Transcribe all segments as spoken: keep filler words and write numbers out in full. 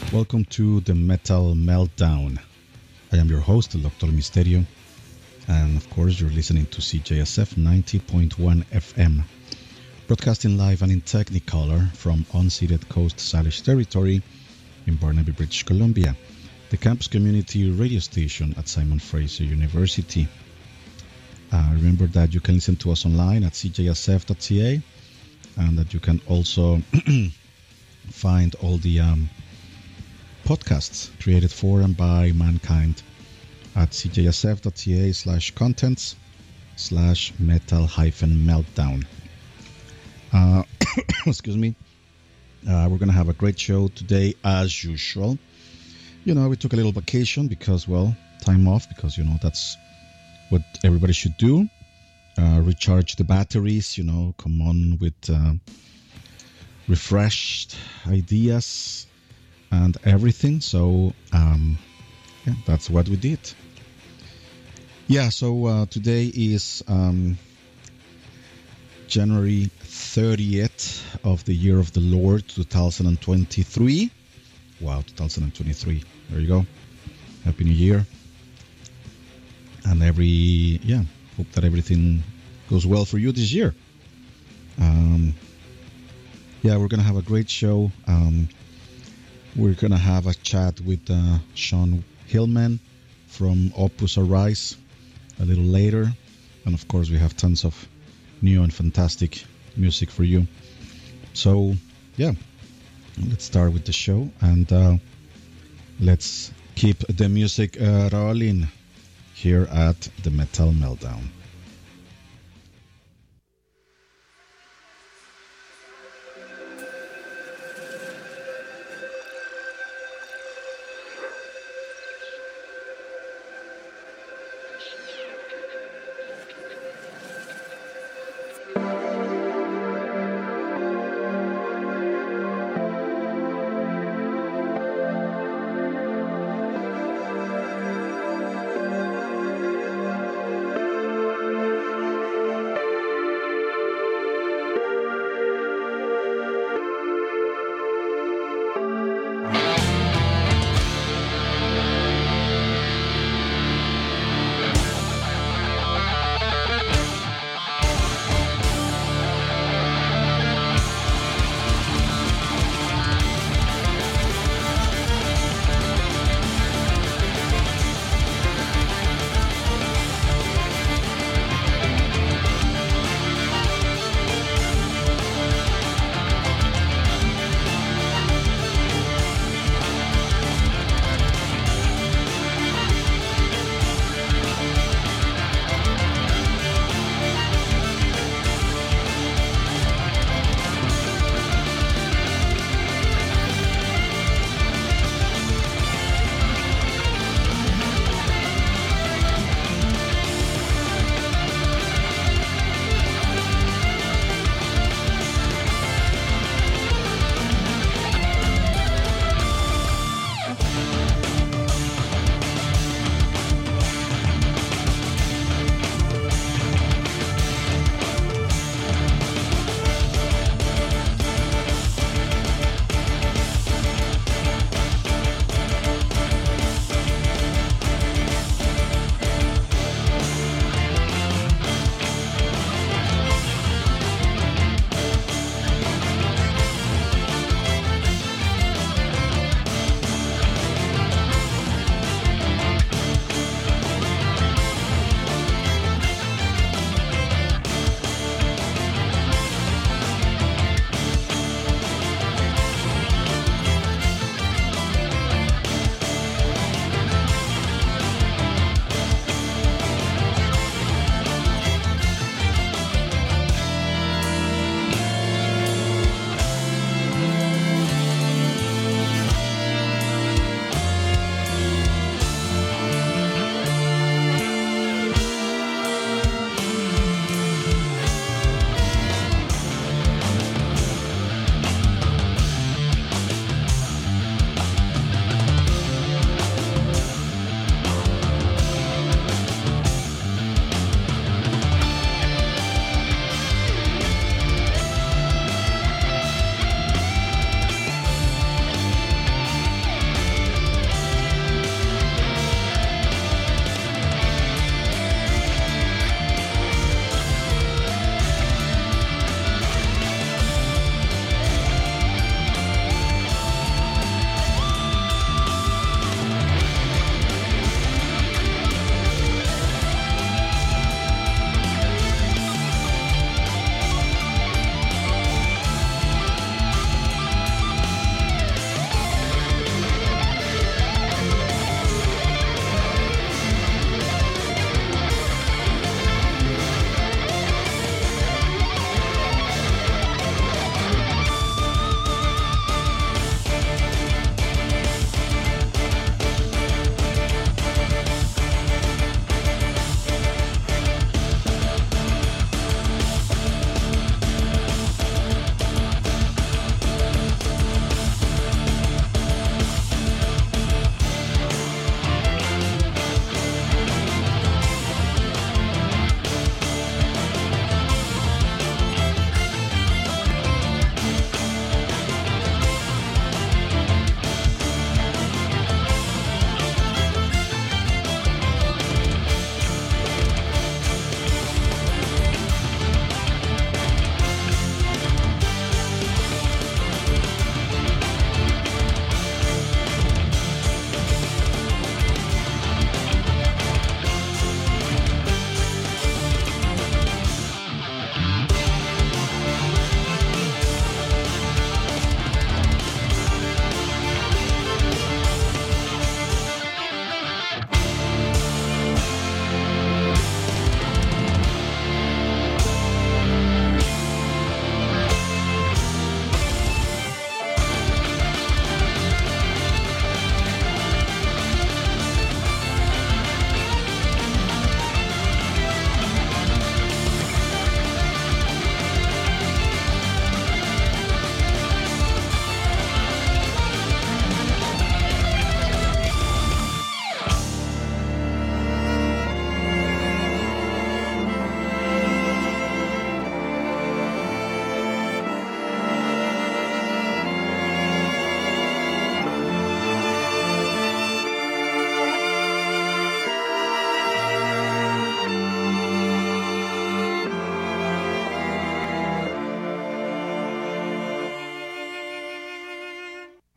Welcome to the Metal Meltdown. I am your host, Doctor Misterio, and of course you're listening to C J S F ninety point one F M, broadcasting live and in Technicolor from unceded Coast Salish territory in Burnaby, British Columbia, the campus community radio station at Simon Fraser University. Uh, remember that you can listen to us online at c j s f dot c a, and that you can also find all the um, podcasts created for and by mankind at c j s f dot c a slash contents slash metal hyphen meltdown. Uh, excuse me. Uh, we're going to have a great show today as usual. You know, we took a little vacation because, well, time off because, you know, that's what everybody should do. Uh, recharge the batteries, you know, come on with uh, refreshed ideas and everything. So, um, yeah, that's what we did. Yeah, so uh, today is um, January thirtieth of the year of the Lord, two thousand twenty-three. Wow, two thousand twenty-three. There you go. Happy New Year. And every, yeah, hope that everything goes well for you this year. Um, yeah, we're going to have a great show. Um, We're going to have a chat with uh, Sean Hillman from Opus Arise a little later. And of course, we have tons of new and fantastic music for you. So, yeah, let's start with the show. And uh, let's keep the music uh, rolling here at the Metal Meltdown.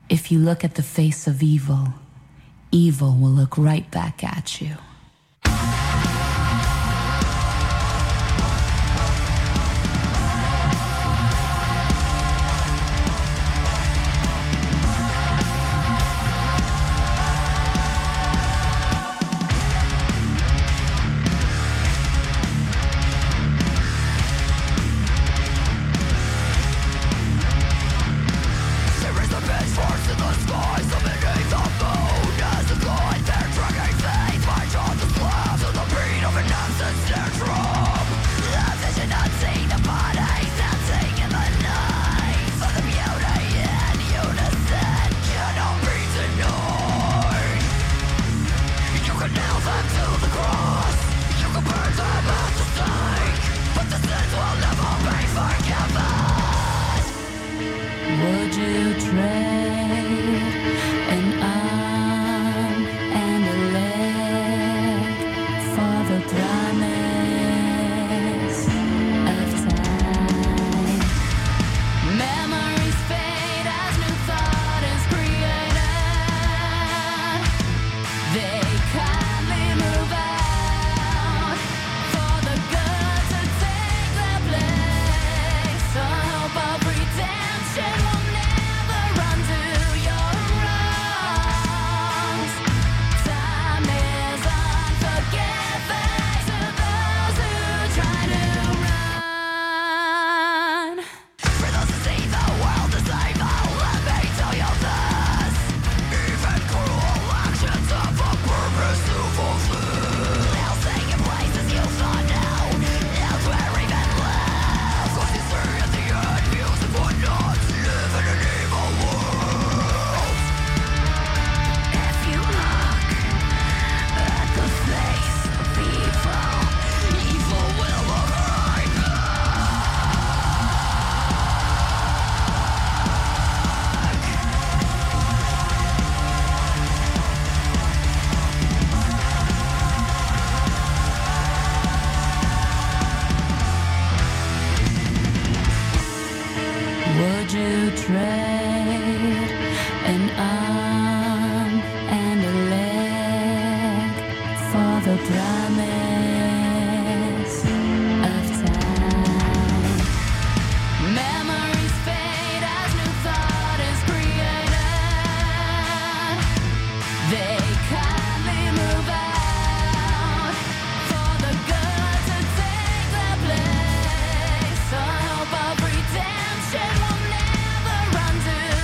If you look at the face of evil, evil will look right back at you. Redemption will never undo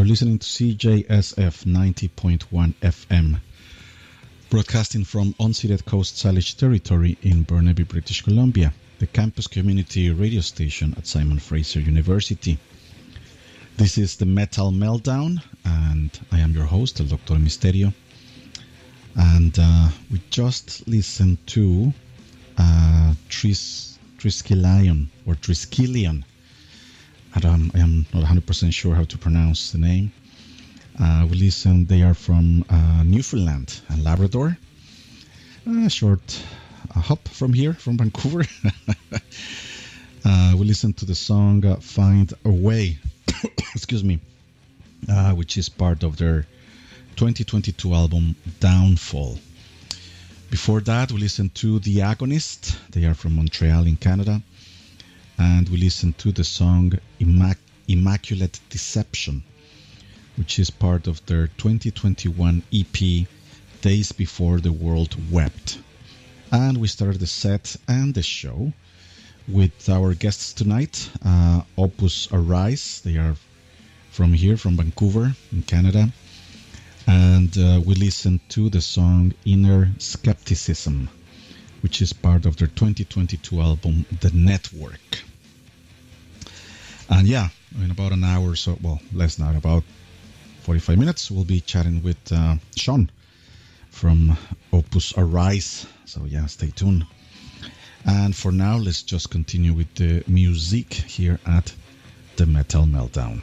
listening to C J S F ninety point one F M, broadcasting from unceded Coast Salish territory in Burnaby, British Columbia, the campus community radio station at Simon Fraser University. This is the Metal Meltdown, and I am your host, El Doctor Misterio. And uh, we just listened to uh, Tris, Triskelion, or Triskelion. I, don't, I am not one hundred percent sure how to pronounce the name. Uh, we listened, they are from uh, Newfoundland and Labrador. A short uh, hop from here, from Vancouver. uh, we listened to the song uh, Find a Way, excuse me, uh, which is part of their twenty twenty-two album Downfall. Before that, we listened to The Agonist. They are from Montreal in Canada. And we listened to the song Immac- Immaculate Deception, which is part of their twenty twenty-one E P Days Before the World Wept. And we started the set and the show with our guests tonight, uh, Opus Arise. They are from here, from Vancouver in Canada. And uh, we listened to the song Inner Skepticism, which is part of their twenty twenty-two album The Network. And yeah, in about an hour or so, well, less than about forty-five minutes, we'll be chatting with uh, Sean from Opus Arise. So yeah, stay tuned. And for now, let's just continue with the music here at the Metal Meltdown.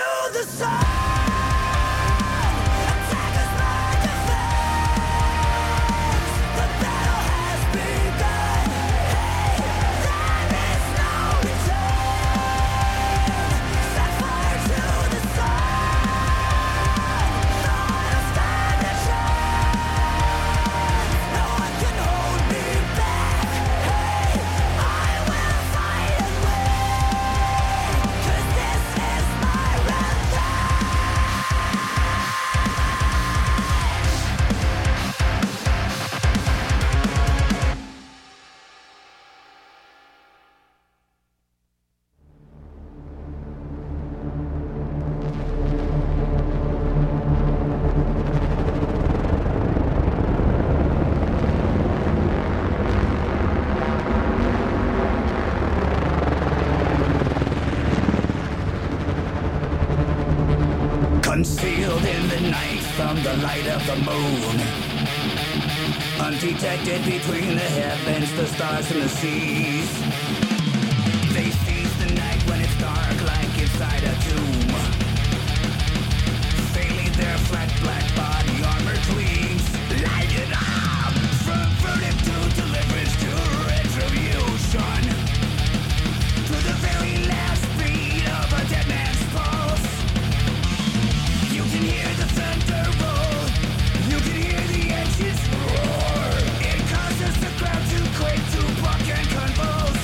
Concealed in the night from the light of the moon, undetected between the heavens, the stars and the seas. They seize the night when it's dark like inside a tomb, failing their flat black body armor gleams. Light it up! From verdict to deliverance to retribution, to the very last beat of a dead man's pulse. You can hear the thunder roll, you can hear the engines roar. It causes the ground to quake, to buck and convulse.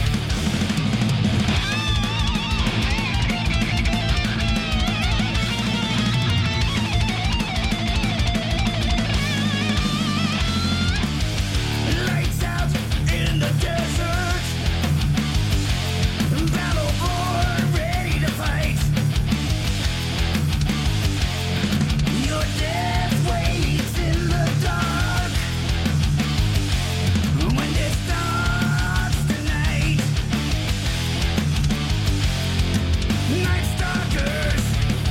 Lights out in the desert, battle born, ready to fight. Your death waits in the dark. When it starts tonight, Night Stalkers.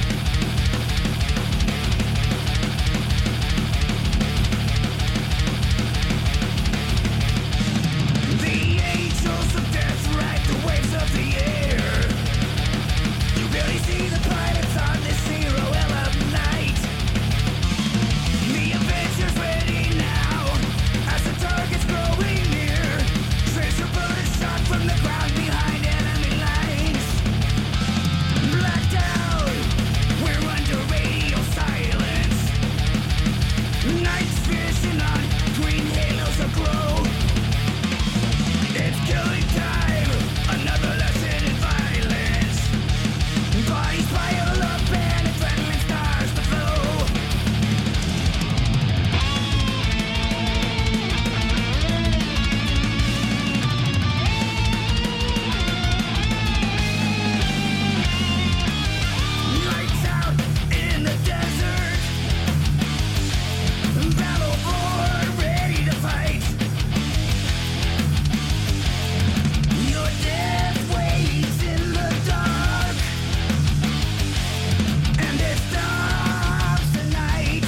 The angels of death ride the waves of the air. You barely see the pilots on this zero L of night. The Avengers ready now, as the target's growing near. Tracer bird is shot from the ground behind enemy lines. Blacked out, we're under radio silence. Night's vision on green halos aglow. It's killing time, another lesson in violence. Bodies pile up and adrenaline starts to flow. Lights out in the desert, battle born, ready to fight. Your death waits in the dark, and it stops tonight.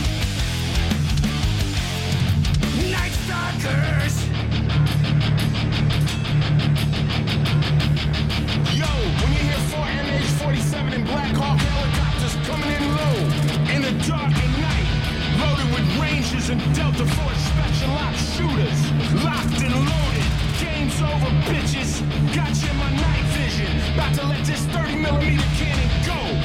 Night Stalkers. Yo, when you hear four M H forty-seven and Black Hawk helicopters coming in low, in the dark at night, loaded with Rangers and Delta Force Special Ops shooters, locked and loaded, game's over bitches, got you in my night vision, about to let this thirty millimeter cannon go,